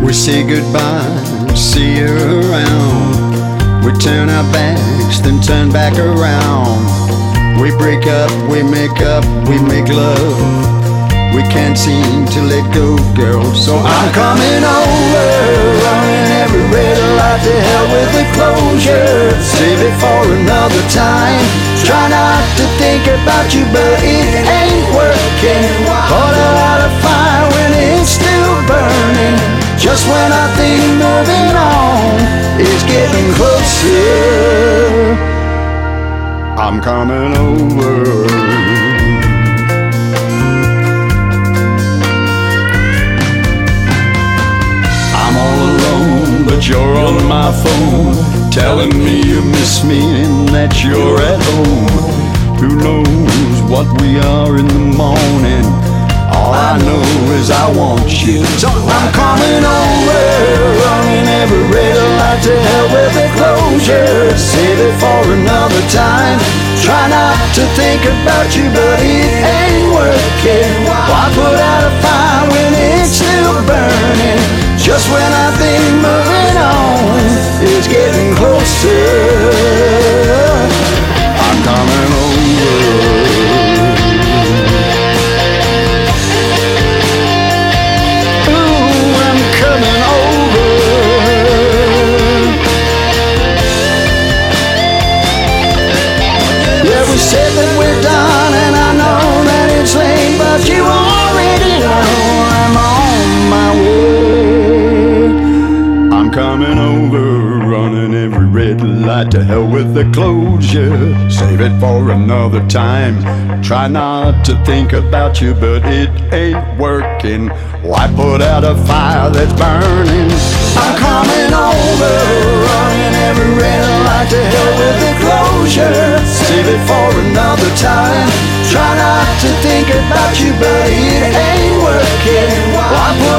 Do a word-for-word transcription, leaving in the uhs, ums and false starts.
We say goodbye, see you around. We turn our backs, then turn back around. We break up, we make up, we make love. We can't seem to let go, girl. So I'm coming over, running every red light. To hell with the closure, save it for another time. Try not to think about you, but it ain't working. Put out a fire when it's still burning. Just when I think moving on is getting closer, I'm coming over. I'm all alone, but you're on my phone, telling me you miss me and that you're at home. Who knows what we are in the morning? All I know is I want you. So I'm coming over, running every red light. To hell with the closure, save it for another time. Try not to think about you, but it ain't working. Why put out a fire when it's still burning? Just when I think moving on is getting closer, I'm coming over. Said that we're done, and I know that it's late, but you already know I'm on my way. I'm coming over, running every red light. To hell with the closure, save it for another time. Try not to think about you, but it ain't working. Why put out a fire that's burning? I'm coming over, running every red light. To hell with the closure, save it for another time. Try not to think about you, but it ain't working. Why put